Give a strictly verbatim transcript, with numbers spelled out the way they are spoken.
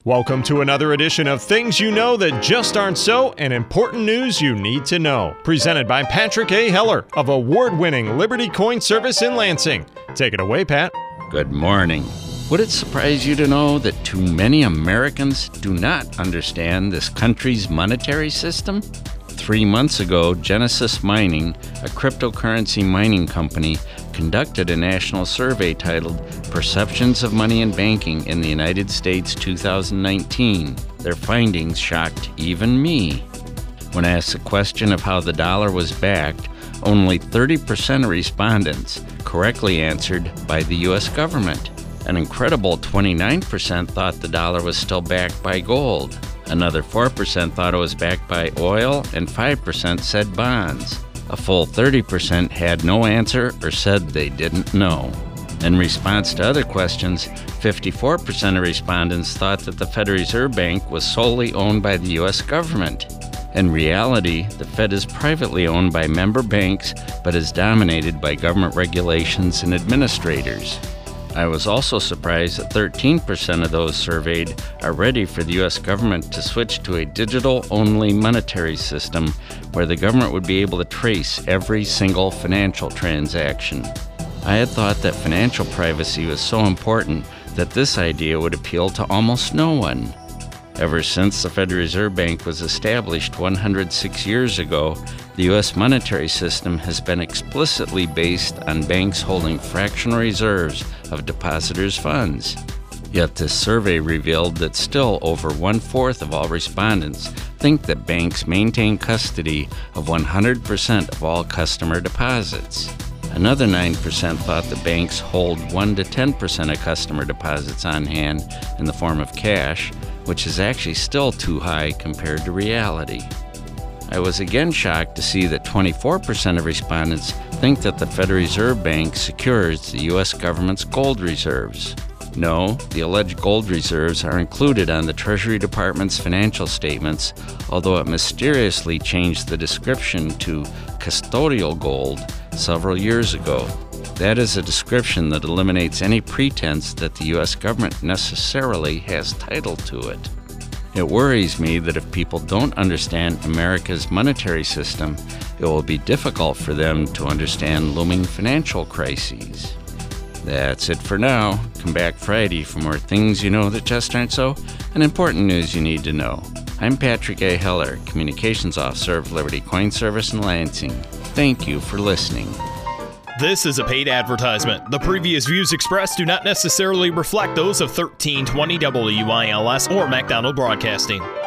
Welcome to another edition of Things You Know That Just Aren't So and Important News You Need to Know. Presented by Patrick A. Heller of award-winning Liberty Coin Service in Lansing. Take it away, Pat. Good morning. Would it surprise you to know that too many Americans do not understand this country's monetary system? Three months ago, Genesis Mining, a cryptocurrency mining company, conducted a national survey titled Perceptions of Money and Banking in the United States two thousand nineteen. Their findings shocked even me. When asked the question of how the dollar was backed, only thirty percent of respondents correctly answered by the U S government. An incredible twenty-nine percent thought the dollar was still backed by gold. Another four percent thought it was backed by oil, and five percent said bonds. A full thirty percent had no answer or said they didn't know. In response to other questions, fifty-four percent of respondents thought that the Federal Reserve Bank was solely owned by the U S government. In reality, the Fed is privately owned by member banks, but is dominated by government regulations and administrators. I was also surprised that thirteen percent of those surveyed are ready for the U S government to switch to a digital-only monetary system where the government would be able to trace every single financial transaction. I had thought that financial privacy was so important that this idea would appeal to almost no one. Ever since the Federal Reserve Bank was established one hundred six years ago, the U S monetary system has been explicitly based on banks holding fractional reserves of depositors' funds. Yet this survey revealed that still over one-fourth of all respondents think that banks maintain custody of one hundred percent of all customer deposits. Another nine percent thought the banks hold one to ten percent of customer deposits on hand in the form of cash, which is actually still too high compared to reality. I was again shocked to see that twenty-four percent of respondents think that the Federal Reserve Bank secures the U S government's gold reserves. No, the alleged gold reserves are included on the Treasury Department's financial statements, although it mysteriously changed the description to custodial gold several years ago. That is a description that eliminates any pretense that the U S government necessarily has title to it. It worries me that if people don't understand America's monetary system, it will be difficult for them to understand looming financial crises. That's it for now. Come back Friday for more Things You Know That Just Aren't So and important news you need to know. I'm Patrick A. Heller, Communications Officer of Liberty Coin Service in Lansing. Thank you for listening. This is a paid advertisement. The previous views expressed do not necessarily reflect those of thirteen twenty W I L S or MacDonald Broadcasting.